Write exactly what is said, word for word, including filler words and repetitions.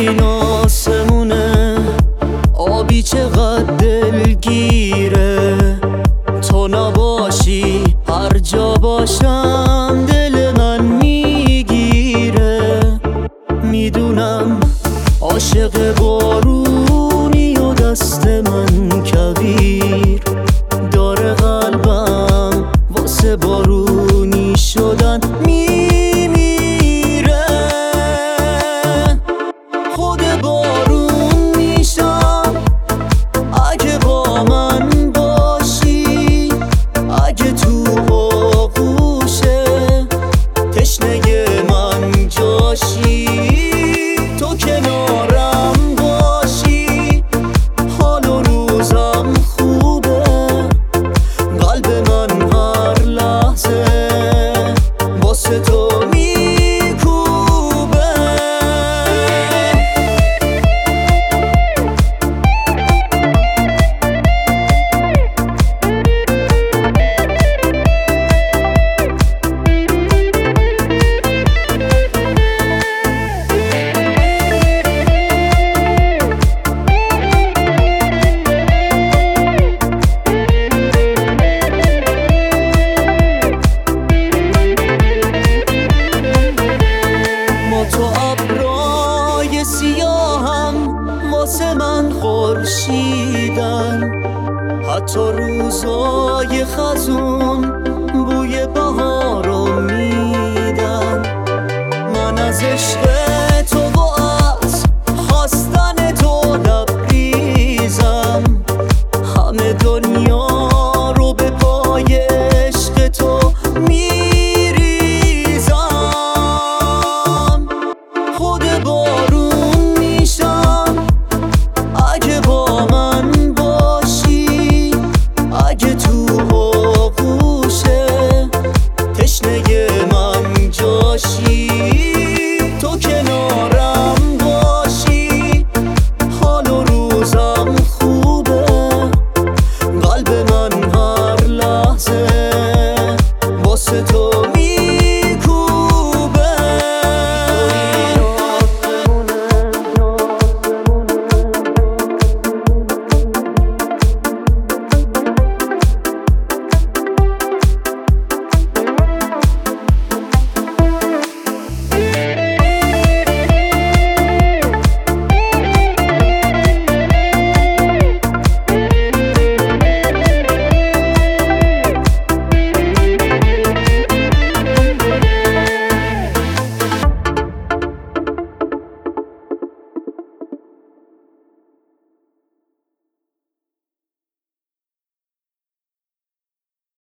این آسمونه آبی چقدر دلگیره، تو نباشی هر جا باشم دل من میگیره. میدونم عاشق بارونی و دست من کویر داره، قلبم واسه بارونی شدن میمیره. خود بارون میشم اگه با من باشی، اگه تو آغوش تشنه من جاشی، تو کنارم باشی حال و روزم خوبه، قلب من هر لحظه واسه تو میکوبه. تو ابرای سیاهم واسه من خورشیدن، حتی روزای خزون بوی بهارو میدن. من از عشق